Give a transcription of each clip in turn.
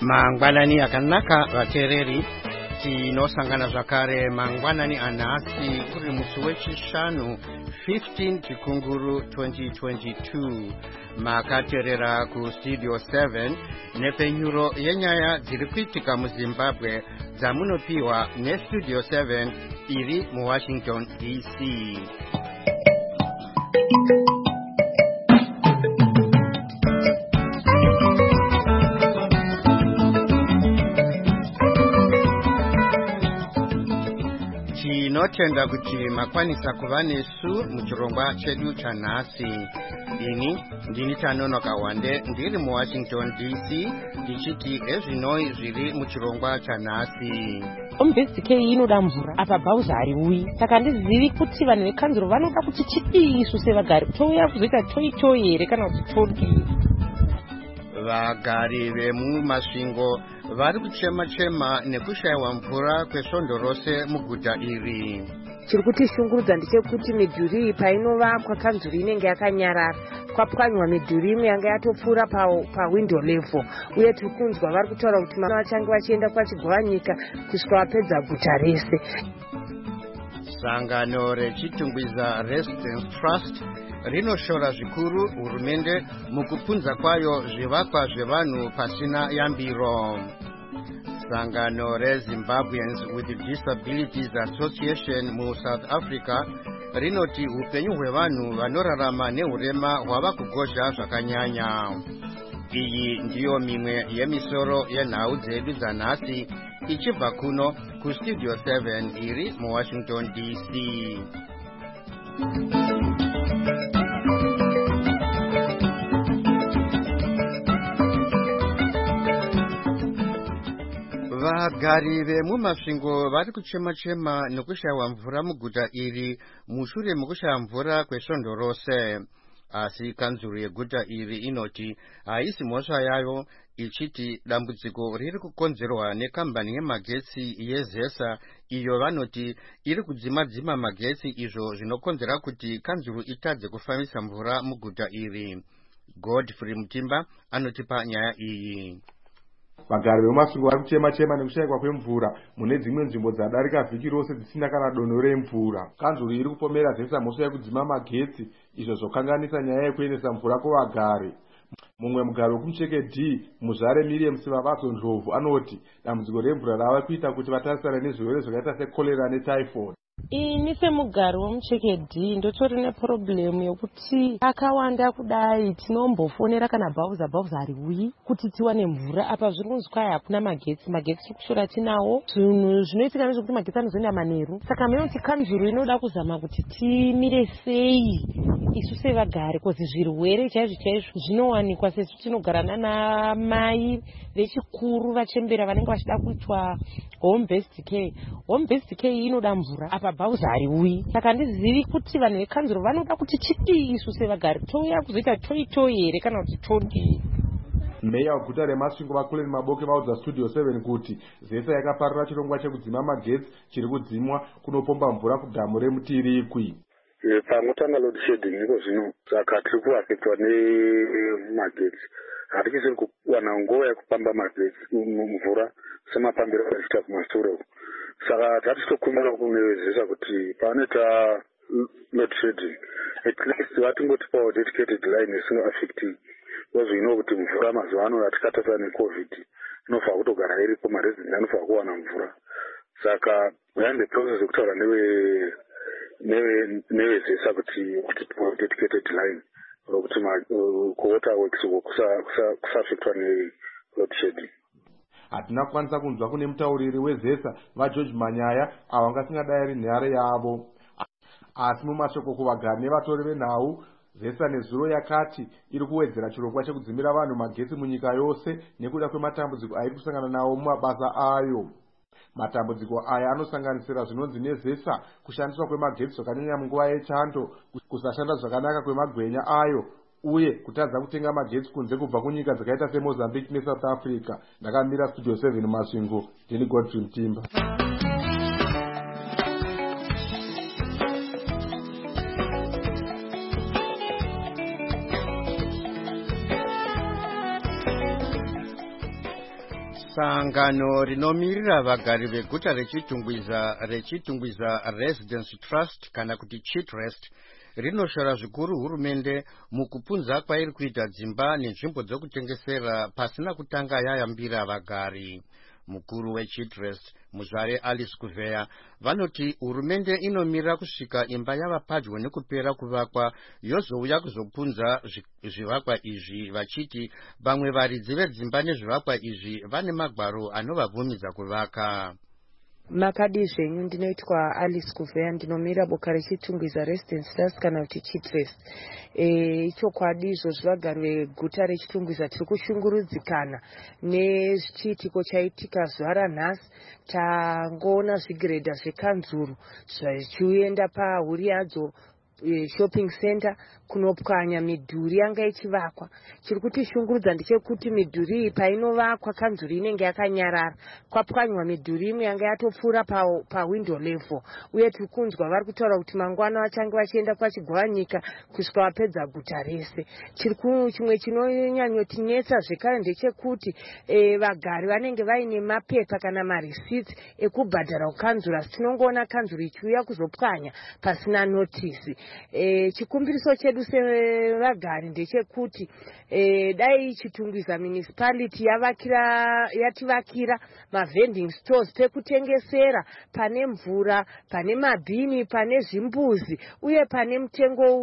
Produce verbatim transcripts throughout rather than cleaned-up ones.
Mangwanani akanaka vateereri tinosangana zvakare mangwanani anhasi kuri musi wechishanu fifteen chikunguru twenty twenty-two makateerera kustudio seven nepenyuro yenyaya dziri kuitika muzimbabwe dzamunopiwa nestudio seven iri muwashington D C. Tinotenda kuti makwanisa kuva nesu muchirongwa chedu chanhasi. Ini ndini Tanonoka Wande ndiri muwashington D C ndichiti ezvinoi zviri muchirongwa chanhasi. Home-based care inoda mvura apa bhauza hariuyi, saka handizivi kuti vanhu vekanzuro vanoda kuti chidii isu sevagari, touya kuzoita toi toi here kana kuti todii. Vagari vemumasvingo vari kuchema chema nekushayiwa mvura kwesvondo rose muguta iri. Chiri kutishungurudza ndechekuti midhuri painovakwa kanzuro inenge yakanyarara, kwapwanywa midhuri imwe yanga yatopfuura pawindow level, uye tiri kunzwa vari kutaura kuti vana vachange vachienda kwachigwanyika kusvika vapedza guta rese. Sangano rechitungwiza Residence Trust rinoshora zvikuru hurumende mukupunza kwayo zvivakwa zvevanhu pasina yambiro. Sangano reZimbabweans with Disabilities Association mu South Africa rinoti upenyu hwevanhu vanorarama nehurema hwava kugozha zvakanyanya. Iyi ndiyo mimwe yemisoro yenhau dzedu dzanhasi ichibva kuno kustudio seven iri muwashington D C. Vagari vemumasvingo vari kuchema-chema nekushayiwa mvura muguta iri mushure mekushaya mvura kwesvondo rose. Asi kanzuro yeguta iri inoti haisi mhosva yayo, ichiti dambudziko riri kukonzerwa nekambani yemagetsi yezesa iyo vanoti iri kudzima-dzima magetsi, izvo zvinokonzera kuti kanzuro itadze kufambisa mvura muguta iri. Godfrey Mutimba anotipa nyaya iyi. Vagari vemumasvingo vari kuchema-chema nekushayikwa kwemvura mune dzimwe nzvimbo dzadarika vhiki rose dzisina kana dono remvura. Kanzuro iri kupomera zesa mhosva yekudzima magetsi, izvo zvokanganisa nyaya yekuendesa mvura kuvagari. Mumwe mugari wekumucheke D muzvare Miriam Sivavadzo Ndlovu anoti dambudziko remvura rava kuita kuti vatarisane nezvirwere zvakaita sekorera netyphoid. Ini semugari womucheke D ndotori neproblemu yokuti akawanda kudai tinombofonera kana bhauza bhauza hariuyi kuti tiwane mvura. Apa zviri kunzi kwai hakuna magetsi, magetsi tiri kushora tinawo, zvinhu zvinoitika nezvekuti magetsi anozoenda manheru. Saka munoti kanzuro inoda kuzama kuti timire sei isu sevagari, kozi zvirwere chaizvo chaizvo zvinowanikwa sesu tinogara nana mai vechikuru vachembera vanenge vachida kuitwa home based care. Home based care inoda mvura apa bhauza hariuyi, saka handizivi kuti vanhu vekanzuro vanoda kuti chidii isu sevagari, touya kuzoita toi toi here kana kuti todii. Meya weguta remasvingo vakuleni maboke vaudza studio seven kuti zesa yakaparira chirongwa chekudzima magetsi chiri kudzimwa kunopomba mvura kudhamu remutirikwi. Pangotanga load shedding iko zvino saka tiri kuafektwa nemagetsi, hatichisiri kuwana nguva yekupamba magetsi mvura semapambiro achiita kumasitoro. Saka tatitokumbira kunezesa kuti panoita load shedding at least vatingotipawo dedicated line isinoaffecting, because we know kuti mvura mazuva ano atikatasa necovid inofa kutogara iripo, maresident anofa kuwana mvura. Saka we are in the process yekutaura newe nevezesa kuti tipawo dedicated line kuti kuwater works kusafektwa neload shedding. Hatina kukwanisa kunzwa kune mutauriri wezesa vaGeorge Manyaya avo ngasingadai ari nhare yavo. Asi mumashoko kuvagari nevatori venhau, zesa nezuro yakati iri kuwedzera chirongwa chekudzimira vanhu magetsi munyika yose nekuda kwematambudziko airi kusangana nawo mumabasa ayo. Matambudziko aya anosanganisira zvinonzi nezesa kushandiswa kwemagetsi zvakanyanya munguva yechando, kusashanda zvakanaka kwemagwenya ayo, uye kutadza kutenga magetsi kunze kubva kunyika dzakaita seMozambique neSouth Africa. Ndakamira studio seven masvingo, ndini Godfrey Mutimba. Sangano rinomirira vagari veguta rechitungwiza rechitungwiza Residence Trust kana kuti Chitrust rinoshora zvikuru hurumende mukupunza kwairi kuita dzimba nenzvimbo dzokutengesera pasina kutanga yayambira vagari. Mukuru weChitrust Muzvare Alice Kuveya vanoti hurumende inomira kusvika imba yava padyo nekupera kuvakwa yozouya kuzopunza zvivakwa izvi vachiti vamwe varidzi vedzimba nezvivakwa izvi vane magwaro anovabvumidza kuvaka. Makadi zvenyu ndinoitwa Alice Kuveya ndinomira boka rechitungwiza Residence Trust kana kuti Chitrust. E, chokwadi izvo zvivagari veguta rechitungwiza tiri kushungurudzikana nechiitiko chaitika zuva ranhasi. Tangoona zvigiredha zvekanzuru zvichienda pahuri yadzo shopping center kunopwanya midhuri yanga ichivakwa. Chiri kutishungurudza ndechekuti midhuri iyi painovakwa kanzuru inenge yakanyarara, kwapwanywa midhuri imwe yanga yatopfuura pawindow level, uye tiri kunzwa vari kutaura kuti mangwana vachange vachienda kwachigwanyika kusvika vapedza guta rese. Chimwe chinonyanyotinetsa zvekare ndechekuti e, vagari vanenge vaine mapepa kana marisiti ekubhadhara kukanzuru, asi tinongoona kanzuru ichiuya kuzopwanya pasina notisi. E, chikumbiriso chedu sevagari ndechekuti e, dai Chitungwiza municipality yavakira yativakira mavending stores pekutengesera pane mvura, pane mabhini, pane zvimbuzi, uye pane mutengo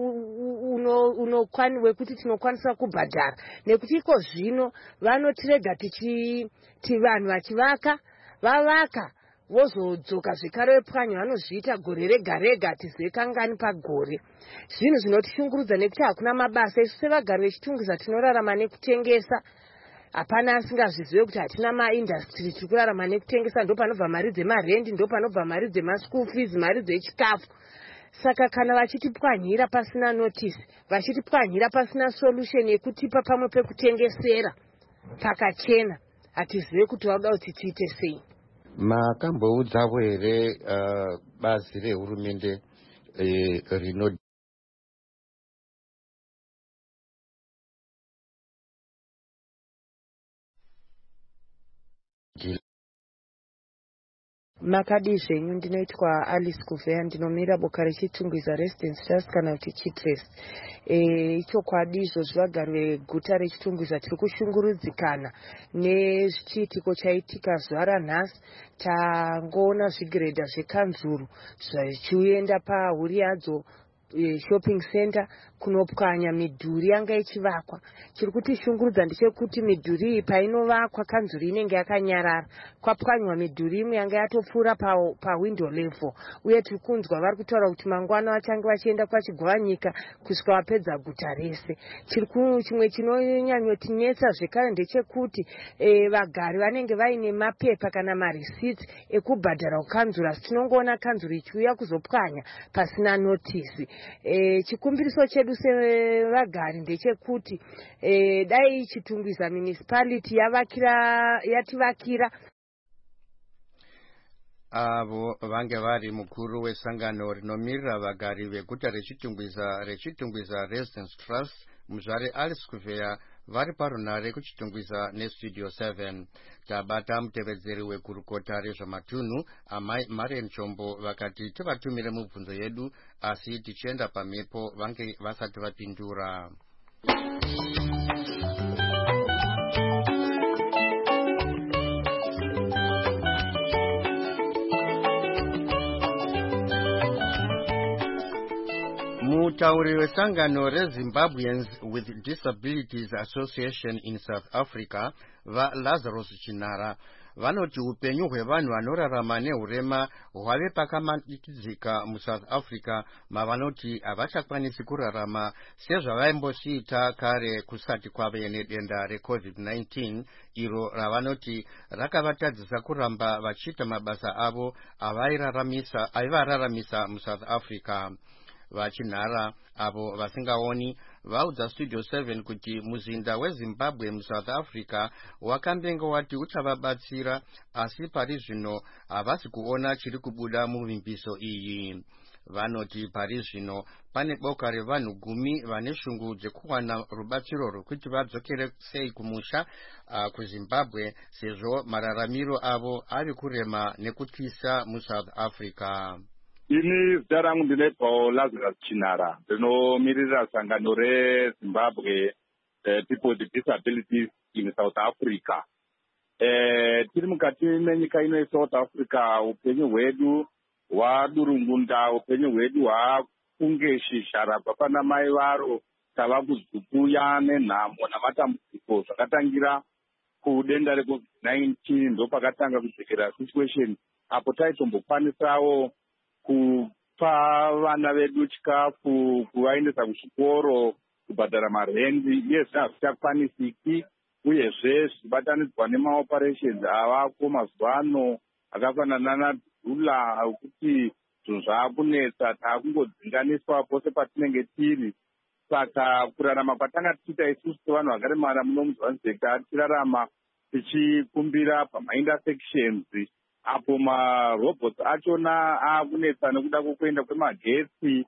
unokwani uno wekuti tinokwanisa kubhadhara, nekuti iko zvino vanotirega tichi vanhu vachivaka vavaka vozodzoka zvekare vepwanya vanozviita gore rega rega atizekangani pagore. Zvinhu zvinotishungurudza nekuti hakuna mabasa. Isu sevagari vechitungwiza tinorarama nekutengesa. Hapana asingazvizive kuti hatina maindastry, tiri kurarama nekutengesa. Ndo panobva mari dzemarendi, ndo panobva mari dzemaschool fees, mari dzechikafu. Saka kana vachitipwanyira pasina notice, vachitipwanyira pasina solution yekutipa pamwe pekutengesera pakachena, hatizive kuti vauda kuti tiite sei. Makamboudzawo here uh, bazi rehurumende eh, rino Makadi zvenyu ndinoitwa Alice Kuveya ndinomira boka rechitungwiza Residence Trust kana kuti Chitrust. E, chokwadi izvo zvivagari veguta rechitungwiza tiri kushungurudzikana nechiitiko chaitika zuva ranhasi. Tangoona zvigiredha zvekanzuru zvichienda pahuri yadzo shopping center kunopwanya midhuri yanga ichivakwa. Chiri kutishungurudza ndechekuti midhuri iyi painovakwa kanzuru inenge yakanyarara, kwapwanywa midhuri imwe yanga yatopfuura pawindow level, uye tiri kunzwa vari kutaura kuti mangwana vachange vachienda kwachigwanyika kusvika vapedza guta rese. Chimwe chinonyanyotinetsa zvekare ndechekuti e, vagari vanenge vaine mapepa kana marisiti ekubhadhara kukanzuru, asi tinongoona kanzuru ichiuya kuzopwanya pasina notisi. E, chikumbiriso chedu sevagari ndechekuti e, dai Chitungwiza municipality yavakira yativakira. Avo vange vari mukuru wesangano rinomirira vagari veguta rechitungwiza rechitungwiza Residence Trust Muzvare Alice Kuveya vari parunare kuchitungwiza nestudio seven. Tabata mutevedzeri wekurukota rezvamatunhu amai Marian Chombo vakati tivatumire mibvunzo yedu, asi tichienda pamhepo vange vasati vapindura. Mutauri wesangano reZimbabweans with Disabilities Association in South Africa va Lazarus Chinara vanoti upenyu hwevanhu vanorarama nehurema hwave pakamanikidzika muSouth Africa, mavanoti havachakwanisi kurarama sezvavaimbosviita kare kusati kwave nedenda reCovid nineteen, iro ravanoti rakavatadzisa kuramba vachiita mabasa avo aivararamisa muSouth Africa. Vachinara avo vasingaoni vaudza studio seven kuti muzinda weZimbabwe muSouth Africa wakambenga wati uchavabatsira, asi pari zvino havasi kuona chiri kubuda muvimbiso iyi. vanoti pari zvino pane boka revanhu gumi vane shungu dzekuwana rubatsiro rwekuti vadzokere sei kumusha uh, kuzimbabwe sezvo mararamiro avo ari kurema nekutyisa musouth africa. Ini zita rangu ndine Paul Lazarus Chinara, ndinomirira sangano reZimbabwe uh, People with Disabilities in South Africa. Eh, tiri mukati menyika ino yeSouth Africa, upenyu hwedu hwadurungunda, upenyu hwedu hwakunge shizha rabva pana mai varo, tava kuzukuya nenhamo namatambudziko zvakatangira kudenda recovid nineteen, ndopakatanga kudzikira situation apo taitombokwanisirawo kupa vana vedu chikafu, kuvaendesa kuzvikoro, kubhadhara marendi. Iye zvina hazvichakwanisiki, uyezve zvichibatanidzwa nemaoperations avako mazuva ano akafanana nadhula kuti zvinhu zvaakunetsa, taakungodzinganiswa pose patinenge tiri. Saka kurarama kwatanga tichiita isusu sevanhu vakaremara muno muJohannesburg, tichirarama tichikumbira pamaintersections apo marobots achona aakunetsa nekuda kwokuenda kwemagetsi,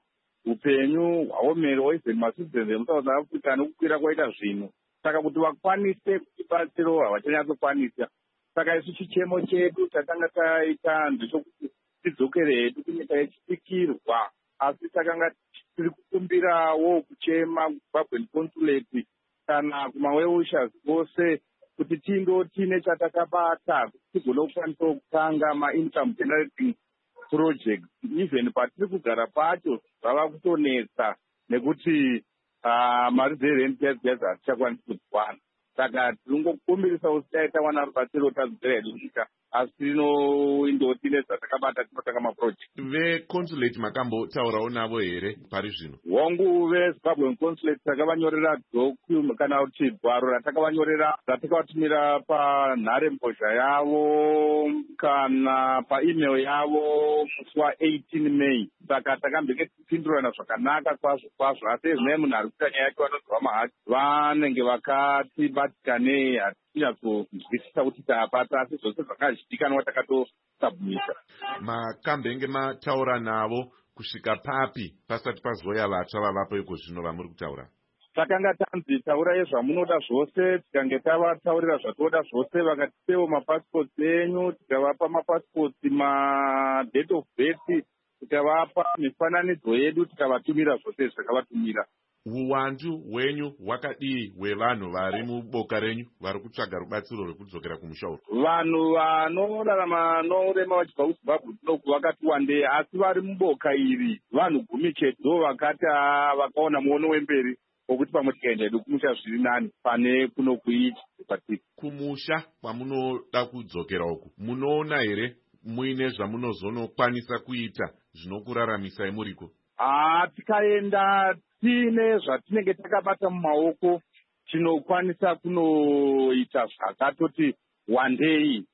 upenyu hwaomera oizeni macitizens emuSouth Africa nokukwira kwaita zvinhu. Saka kuti vakwanise kutibatsiro havachanyatsokwanisa. Saka isu chichemo chedu chatanga taita ndechekuti tidzokere hedu kunyika yechipikirwa, asi takanga tiri kukumbirawo kuchema kuZimbabwean consulate kana kumaweushers vose kuti tindoti nechatakabata kuti tigone kukwanisa kutanga ma-income generating projects. Even patiri kugara pacho zvava kutonetsa nekuti Uh, mari dzerenti dzedza hatichakwanisi kudziwana. Saka tiringokumbirisa kuti taita wana rubatsiro tadzokera hedu kunyika, asi tinoindoti nezvatakabata tinotanga maproject. VeConsulate makambotaurawo navo here pari zvino? Hongu veZimbabwean Consulate takavanyorera document kana kuti gwaro ratakavanyorera ratakavatumira panharembozha yavo kana paemail yavo musi wa-eighteen May. Saka takambenge tipindurana zvakanaka kwazvo kwazvo, asi ezvino munhu ari kuita nyaya yacho vanonzwa mahati vanenge vakatibatikanei, hatinyatsozivisisa kuti tapata, asi zvose zvakazivikanwa takatosabmisa. Makambenge mataura navo kusvika papi pasati pazoya vatsva vavapo iko zvino vamuri kutaura? Takanga tanzi taurai zvamunoda zvose, tikange tavataurira zvatoda zvose, vakatipewo mapassports enyu, tikavapa mapassports, madate of birth, tikavapa mifananidzo yedu, tikavatumira zvose zvakavatumira. Uwandu hwenyu hwakadii hwevanhu vari muboka renyu vari kutsvaga rubatsiro rwekudzokera kumusha uku? Vanhu vanorarama norema vachibva kuZimbabwe dzinoku vakati wandei, asi vari muboka iri vanhu gumi cheto vakati vakaona muono wemberi wokuti pamwe tikaenda hedu kumusha zviri nani pane kunokuiti patiki. Kumusha kwamunoda kudzokera uku, munoona here muine zvamunozonokwanisa kuita zvinokuraramisai muriko? Ah, tikaenda tine zvatinenge takabata mumaoko, tinokwanisa kunoita zvakatoti wandei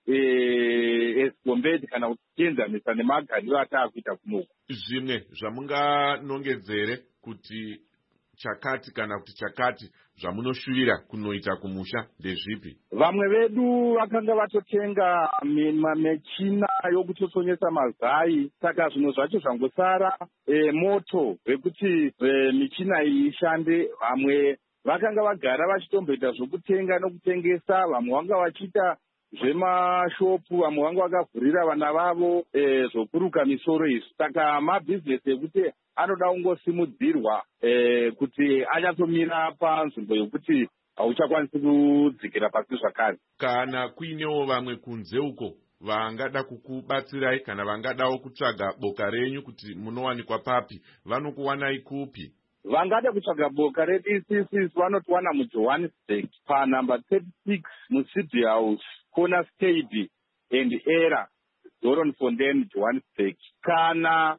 esigombedi kana kuti tienzanisa nemagariro ataakuita kunoku. Zvimwe zvamunganongedzere kuti chakati kana kuti chakati zvamunoshuvira kunoita kumusha ndezvipi? Vamwe vedu vakanga vatotenga michina yokutosonyesa mazai, saka zvinhu zvacho zvangosara e, moto wekuti e, michina iyi ishande. Vamwe vakanga vagara vachitomboita zvokutenga nokutengesa, vamwe vanga vachiita zvemashopu, vamwe vanga vakavhurira vana vavo e, zvokuruka misoro izvi. Saka mabhizinesi ekuti anoda kungosimudzirwa e, kuti anyatomira panzvimbo yokuti hauchakwanisi kudzikira pasi zvakare. Kana kuinewo vamwe kunze uko vangada kukubatsirai kana vangadawo kutsvaga boka renyu kuti munowanikwa papi, vanokuwanai kupi? Vangada kutsvaga boka redu isisi vanotiwana muJohannesburg panhamba thirty-six muCity House, Corner State and Era, Doornfontein, Johannesburg. Kana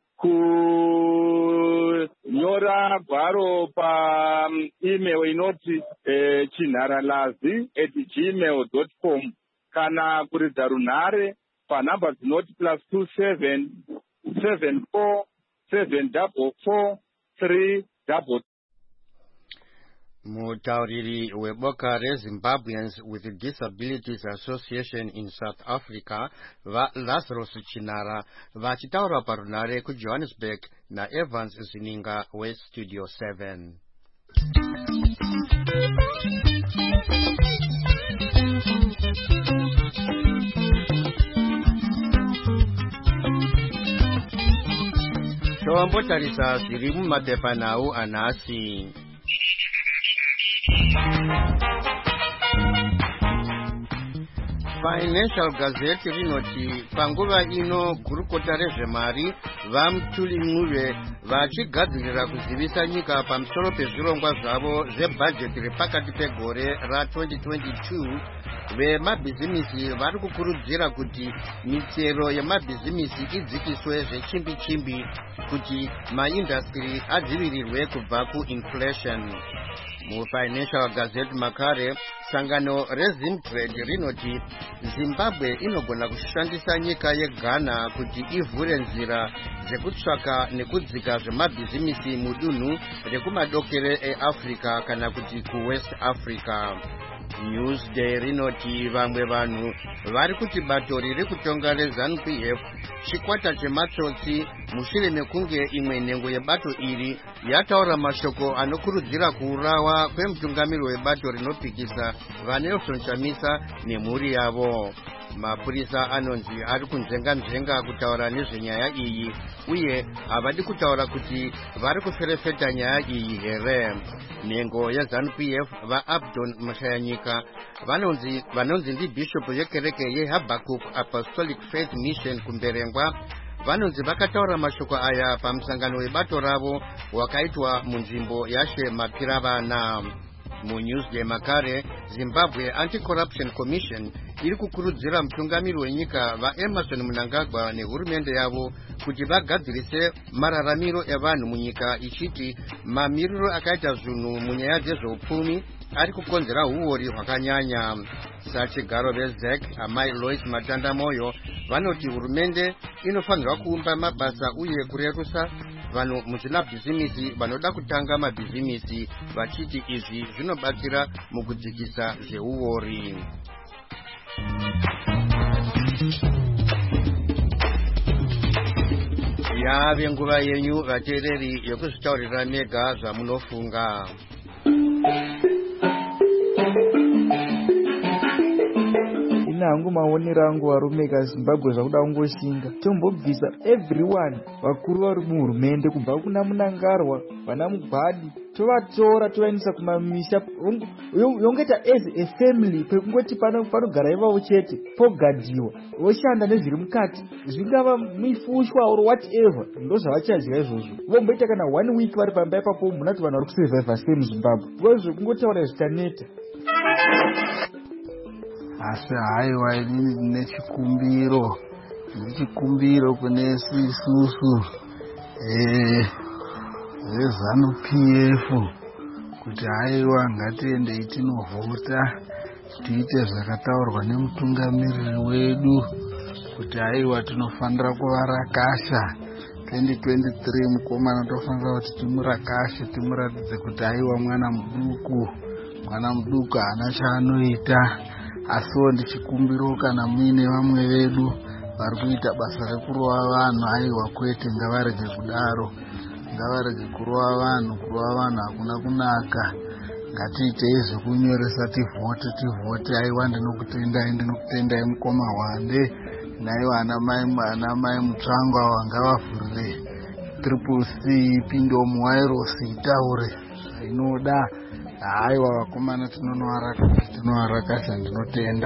kunyora gwaro pa email inoti eh, chinharalazi at gmail dot com, kana kuridza runhare panhamba dzinoti plus two seven seven four seven double four three double. Mutauriri weboka reZimbabweans with Disabilities Association in South Africa vaLazarus Chinara vachitaura parunare kuJohannesburg naEvans Zininga weStudio seven. Showambotarisa zviri mumapepa nawo anhasi. Financial Gazette rinoti panguva ino gurukota rezvemari vaMutuli vachigadzirira kuzivisa nyika pamusoro pezvirongwa zvavo zvebhajeti repakati pegore ratwenty twenty-two. Vemabhizimisi vari kukurudzira kuti mitsero yemabhizimisi idzikiswe zvechimbi-chimbi kuti maindastry adzivirirwe kubva kuinflation. MuFinancial Gazette makare sangano reZimtrade rinoti Zimbabwe inogona kushandisa nyika yeGhana kuti ivhure nzira dzekutsvaka nekudzika zvemabhizimisi mudunhu rekumadokere eAfrica kana kuti kuWest Africa. Newsday rinoti vamwe vanhu vari kuti bato riri kutonga reZANU-P F chikwata chematsotsi mushure mekunge imwe nhengo yebato iri yataura mashoko anokurudzira kuurawa kwemutungamiri webato rinopikisa vaNelson Chamisa nemhuri yavo. Mapurisa anonzi ari kunzenga-nzenga kutaura nezvenyaya iyi uye havadi kutaura kuti vari kuferefeta nyaya iyi here. Nhengo yeZANU-P F vaAbdon Mashayanyika vanonzi vanonzi ndibhishopu yekereke yeHabakuk Apostolic Faith Mission kumberengwa vanonzi vakataura mashoko aya pamusangano webato ravo wakaitwa munzvimbo yaShe Mapiravana. MuNewsday makare Zimbabwe Anti-Corruption Commission iri kukurudzira mutungamiri wenyika vaEmerson Mnangagwa nehurumende yavo kuti vagadzirise mararamiro evanhu munyika ichiti mamiriro akaita zvinhu munyaya dzezveupfumi ari kukonzera huori hwakanyanya. Sachigaro veZ E C amai Lois Matanda Moyo vanoti hurumende inofanirwa kuumba mabasa uye kurerusa vanhu muzvimabhizimisi vanoda kutanga mabhizimisi vachiti izvi zvinobatsira mukudzikisa zveuori. Yave nguva yenyu vateereri yokuzvitaurira mega zvamunofunga. Hangu maonero angu varume kaZimbabwe zvakuda kungoshinga tombobvisa everyone vakuru vari muhurumende kubva kuna Munangarwa vana Mugwadi tovatora tovaendesa kumamisha yongeta as a family pekungoti panogara ivavo chete pogadiwa voshanda nezviri mukati zvingava mifushwa or whatever ndozvavachadya izvozvo vomboita kana one week vari pamba ipapo munati vanhu vari kusurviva sei muZimbabwe vozvo kungotaura zvitaneta. Asi haiwa inini ndine chikumbiro ndichikumbiro kune isusu veZANU-P F kuti haiwa ngatiendei tinovhota tiite zvakataurwa nemutungamiriri wedu kuti haiwa tinofanira kuvarakasha twenty twenty-three mukomana tofanira kuti timurakashe timuratidze kuti haiwa mwana muduku mwana muduku haana chaanoita. Asiwo ndichikumbiro kana muine vamwe vedu vari kuita basa rekurova vanhu haiwa kwete ngavarege kudaro ngavarege kurova vanhu kurova vanhu hakuna kunaka ngatiitei zvekunyoresa tivhote tivhote haiwa ndinokutendai ndinokutendai mukoma hwande naiwa ana mai mutsvango ava ngavavhurire triple C ipindewo muwairosi itaure inoda. Haiwa vakomana tinovarakasha ndinotenda.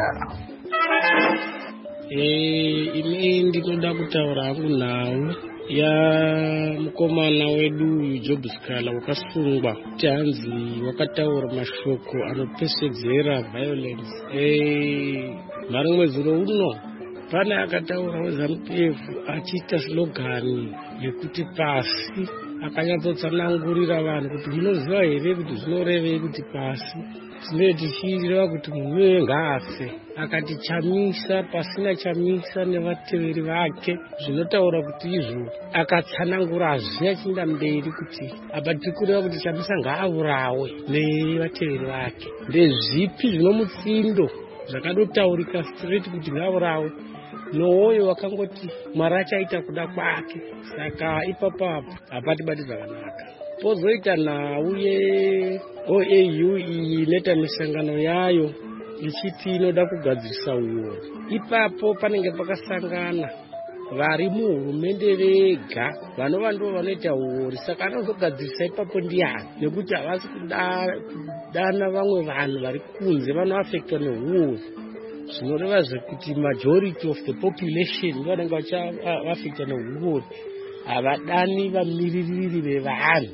Eh, ine ndinoda kutaura hangu nhau ya mukomana wedu Job Sikala wakasungwa kuti hanzi wakataura mashoko anopesedzera violence. Eh, mari mwedzi uno pane akataura weZANU-P F achiita slogan yekuti pasi akanyatsotsanangurira vanhu kuti munoziva here kuti zvinorevei kuti pasi tinenge tichireva kuti munhu uyoyo ngaafe. Akatichamisa pasina chamisa nevateveri vake, zvinotaura kuti izvo akatsanangura hazvina chinda mberi kuti apa tiri kureva kuti chamisa ngaavurawe nevateveri vake. Ndezvipi zvinomutsindo zvakadotaurika straight kuti ngaavurawe nooyo wakangoti Mwari achaita kuda kwake. Saka ipapapo hapatibati zvakanaka. Pozoita nhau ye-O A U iyi inoita misangano yayo ichiti inoda kugadzirisa uoro. Ipapo panenge pakasangana vari muhurumende vega vanova ndivo vanoita uori. Saka anozogadzirisa ipapo ndiani? Nekuti havasi kudana vamwe vanhu vari kunze vanoafektwa neuori. Zvinoreva zvekuti majority of the population vanenge vachaafektwa neuori, havadani vamiririri vevanhu.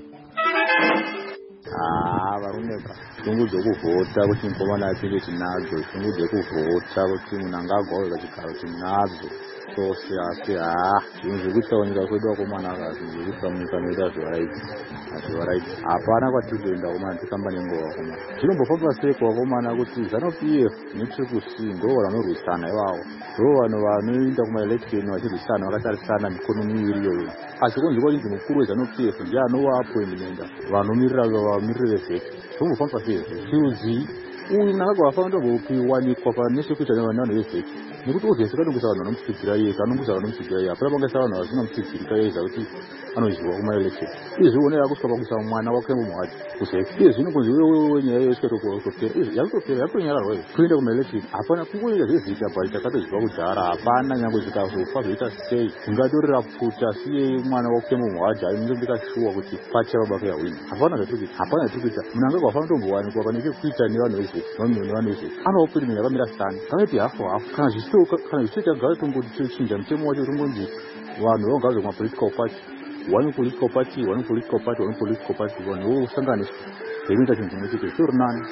Ah, varumeka shungu dzekuvhota kuti mukomana achinge tinadzo, shungu dzekuvhota kuti munhu angagwauza chigaro tinadzo tose. Asi haa zvinhu zvekuitawo nyika kwedu vakomana akazvinhu zvekuita munyika noita zvaraiti azvivaraiti. Hapana kwatiri kuenda wakomana tikamba nenguva wakomana. Zvinombofamba seiko wakomana kuti ZANU P F neTriple-C ndo vanorwisana ivavo, ndo vanhu vanoenda kumaelection vachirwisana vakatarisana mikono miviri iyoyo. Asi kunzi kwachinzi mukuru weZANU P F ndiye anova apoindimenta vanomirira vamiriri vezeti. Zvinombofamba seizvo chiudzi uyu nangagwa afanira kupiwanikwa panechekuita nevanhu vezeti, nekuti ozvese kanongesa vanhu vanomutsigira iye kanongosa vanomutsigira iye hapana pangesa vanhu vasina mutsidzirika yeza kuti anoziva kumaelection. Iye zvionera kusvika pakuisa mwana wake mumhati kuseki. Iye zvino kunzi wewe nyaya yeswetokotopera izvi yakutopera yakutonyararwa izvi kuenda kumaelection. Hapana kungoita zvezita bhari takatoziva kudhara. Hapana nyangwe zvikazofa zvoita sei ungatorera pfuta siye mwana wake mumhati ainge ndikashuwa kuti pacha babake yawina. Hapana zvatikuita hapana zvatikuita munhu angagwa afanira kutombowanikwa pane chekuita nevanhu vezeti nevanhu vezeti anopirimira yakamira sana kangati hafu hafu kana zvisito kana zvisito tagara tombochinja mutemo wacho tombonzi vanhu vagara kumapolitical party one political party one political party one political party vanhu vosanganiswa veinoita chinhu chimwe chete zvitori nani.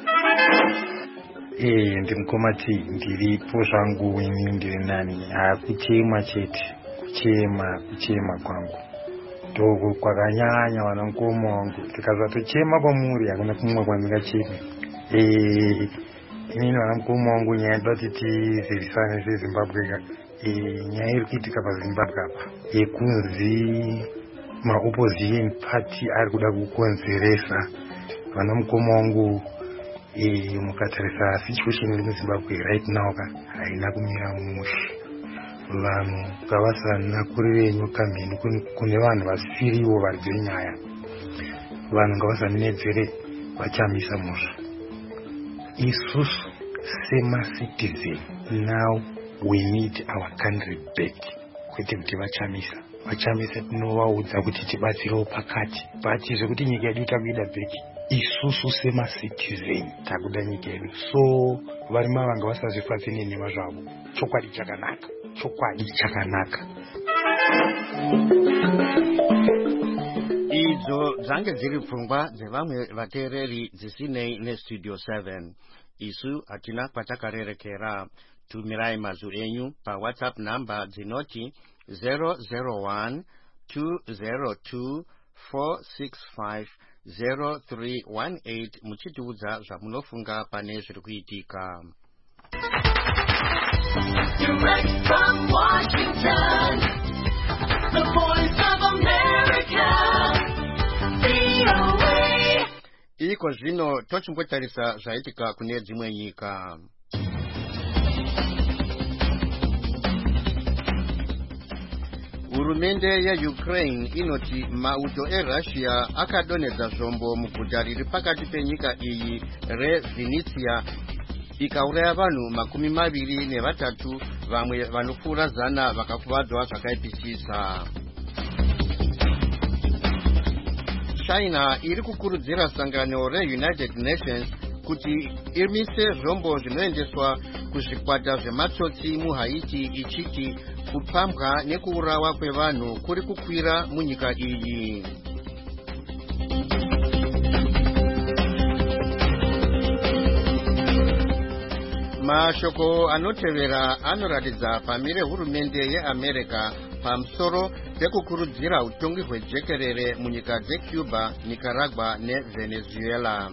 Eh, ndimukomati ndiripo zvangu ini ndiri nani. Hakuchema chete kuchema kuchema kwangu ndoko kwakanyanya vanamukoma wangu. Tikazatochema kwamuri hakuna kumwe kwandingachema. Eh, inini vanamukoma wangu nyaya yedu kuti tizivisane seZimbabwe. Eh, nyaya iri kuitika paZimbabwe apa yekunzi maopposition party ari kuda kukonzeresa vanamukoma wangu. Eh, mukatarisa situation iri muZimbabwe right now ka haina kumira mushe. Vanhu ngavasana kurirenyu kamheni kune vanhu vasiriwo vari dzenyaya. Vanhu ngavasanedzere vachamisa musha. Isusu semacitizen now we need our country back. Kwete kuti vachamisa vachamisa tinovaudza kuti tibatsirewo pakati but zvekuti nyika yedu takuida back isusu semacitizen takuda nyika yedu. So varima vanga vasazvifadze nenhema zvavo. Chokwadi chakanaka chokwadi chakanaka. Idzo dzange dziri pfungwa dzevamwe vateereri dzisinei nestudio seven. Isu hatina kwatakarerekera. Tumirai mazwi enyu paWhatsApp namba dzinoti zero zero one two zero two four six five zero three one eight muchitiudza zvamunofunga pane zviri kuitika. Direct from Washington, the voice of America, V O A. Iko zvino tochimbotarisa zvaitika kune dzimwe nyika. Hurumende yeUkraine inoti mauto eRussia akadonedza zvombo muguta riri pakati penyika iyi reVinnytsia ikauraya vanhu makumi maviri nevatatu, vamwe vanopfuura zana vakakuvadzwa zvakaipisisa. China iri kukurudzira sangano reUnited Nations kuti imise zvombo zvinoendeswa kuzvikwata zvematsotsi muHaiti ichiti kupambwa nekuurawa kwevanhu kuri kukwira munyika iyi. Mashoko anotevera anoratidza pamire hurumende yeAmerica pamusoro pekukurudzira utongi hwejekerere munyika dzecuba, nicaragua nevenezuela.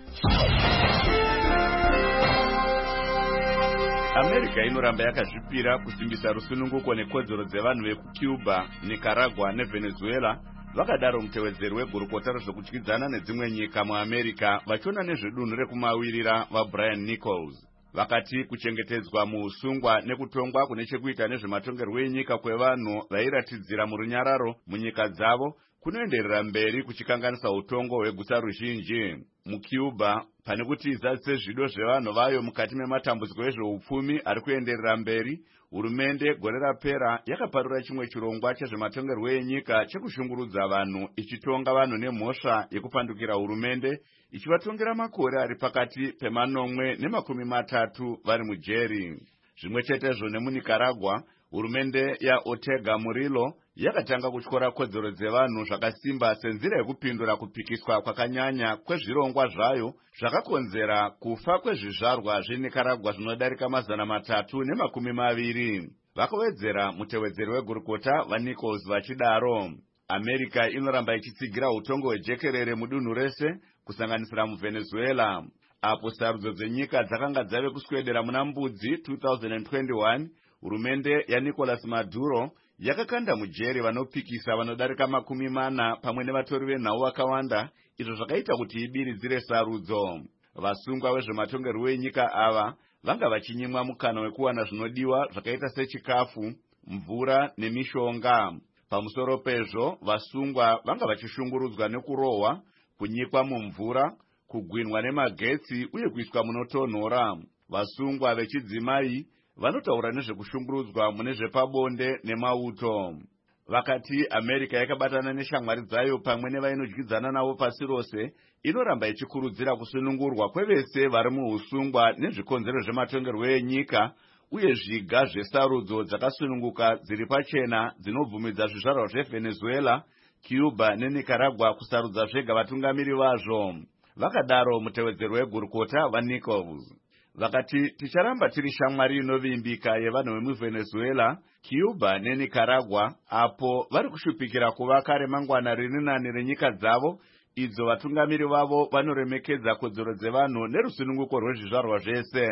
America inoramba yakazvipira kusimbisa rusununguko nekodzero dzevanhu vekucuba, nicaragua nevenezuela. Vakadaro mutevedzeri wegurukota rezvekudyidzana nedzimwe nyika muamerica vachiona nezvedunhu rekumawirira vaBrian Nichols. Vakati kuchengetedzwa muusungwa nekutongwa kune chekuita nezvematongerwo enyika kwevanhu vairatidzira murunyararo munyika dzavo kunoenderera mberi kuchikanganisa utongo hweguta ruzhinji. MuCuba, pane kuti izadzise zvido zvevanhu vayo mukati mematambudziko ezveupfumi ari kuenderera mberi, hurumende gore rapera yakaparura chimwe chirongwa chezvematongerwo enyika chekushungurudza vanhu ichitonga vanhu nemhosva yekupandukira hurumende, ichivatongera makore ari pakati pemanomwe nemakumi matatu vari mujeri. Zvimwe chetezvo nemunicaragua, hurumende yaOrtega Murillo yakatanga kutyora kodzero dzevanhu zvakasimba senzira yekupindura kupikiswa kwakanyanya kwezvirongwa zvayo zvakakonzera kufa kwezvizvarwa zveNicaragua zvinodarika mazana matatu nemakumi maviri. Vakawedzera mutevedzeri wegurukota vaNichols vachidaro. America inoramba ichitsigira utongo hwejekerere mudunhu rese kusanganisira muVenezuela. Apo sarudzo dzenyika dzakanga dzave kuswedera muna mbudzi two thousand twenty-one, hurumende yaNicolas Maduro yakakanda mujeri vanopikisa vanodarika makumi mana pamwe nevatori venhau vakawanda, izvo zvakaita kuti ibiridzire sarudzo. Vasungwa vezvematongerwo enyika ava vanga vachinyimwa mukana wekuwana zvinodiwa zvakaita sechikafu, mvura nemishonga. Pamusoro pezvo, vasungwa vanga vachishungurudzwa nekurohwa, kunyikwa mumvura, kugwinwa nemagetsi uye kuiswa munotonhora. Vasungwa vechidzimai vanotaura nezvekushungurudzwa mune zvepabonde nemauto. Vakati America yakabatana neshamwari dzayo pamwe nevainodyidzana navo pasi rose, inoramba ichikurudzira kusunungurwa kwevese vari muusungwa nezvikonzero zvematongerwo enyika uye zviga zvesarudzo dzakasununguka dziri pachena dzinobvumidza zvizvarwa zveVenezuela, Cuba neNicaragua kusarudza zvega vatungamiri vazvo. Vakadaro mutevedzeri wegurukota vaNichols. Vakati ticharamba tiri shamwari inovimbika yevanhu vemuVenezuela, Cuba neNicaragua apo vari kushupikira kuvaka remangwana riri nani renyika dzavo, idzo vatungamiri vavo vanoremekedza kodzero dzevanhu nerusununguko rwezvizvarwa zvese.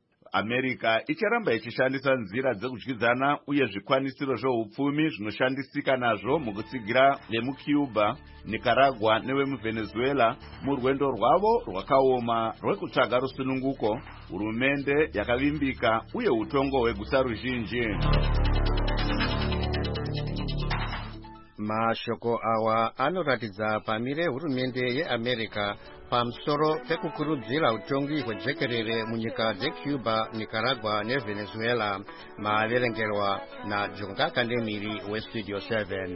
America icharamba ichishandisa nzira dzekudyidzana uye zvikwanisiro zveupfumi zvinoshandisika nazvo mukutsigira vemuCuba, Nicaragua nevemuVenezuela murwendo rwavo rwakaoma rwekutsvaga rusununguko, hurumende yakavimbika uye utongo hweguta ruzhinji. Mashoko awa anoratidza pamire hurumende yeAmerica pamusoro pekukurudzira utongi hwejekerere munyika dzeCuba, Nicaragua neVenezuela. Maverengerwa naJonga Kandemiri weStudio seven.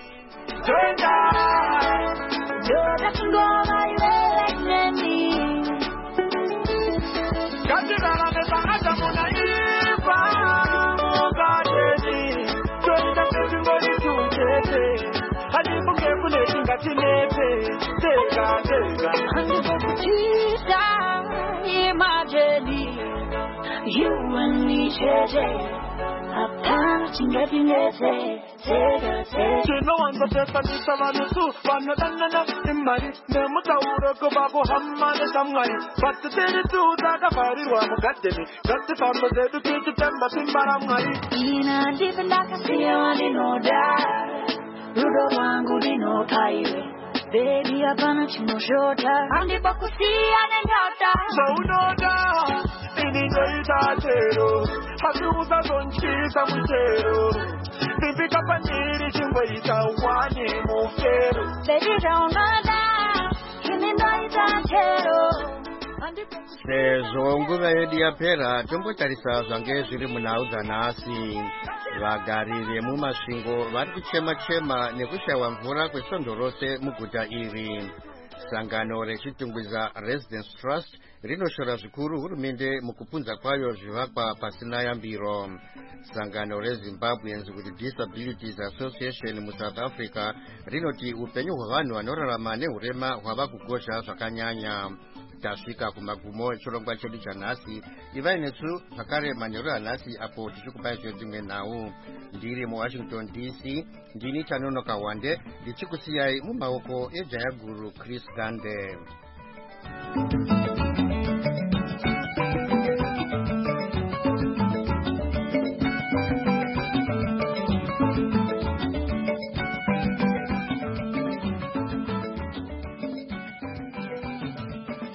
You and me, J Hapana chingatineze Sega sega Chino wanza pesa nisa vanusu Vanadanana imari Nemutauro kubabu hamane samwari Batu teri tu Zaka farirwa mugatemi Gati fambo zedu kitu temba simbara mwari Ina dipendaka siya wani no da Rudo wangu dino taiwe Baby hapana chino shota Andi baku siya nenyota So no da Iningoita tero Hasiuza zonchisa mutero Nipika paniri chingweita wani mufero Baby jaunada Iningoita tero Sezvo nguva yedu yapera tombotarisa zvange zviri munhau dzanhasi. Vagari vemumasvingo vari kuchema-chema nekushaiwa mvura kwesvondo rose muguta iri. Sangano rechitungwiza Residence Trust rinoshora zvikuru hurumende mukupunza kwayo zvivakwa pasina yambiro. Sangano reZimbabweans with Disabilities Association muSouth Africa rinoti upenyu hwavanhu vanorarama nehurema hwava kugozha zvakanyanya. tasvika kumagumo echirongwa chedu chanhasi. Ivai nesu zvakare manyoro anhasi apo tichikupai dzimwe nhau. Ndiri muWashington D C, ndini Tanonoka Wande, ndichikusiyai mumaoko eJaya Guru Chris Gande.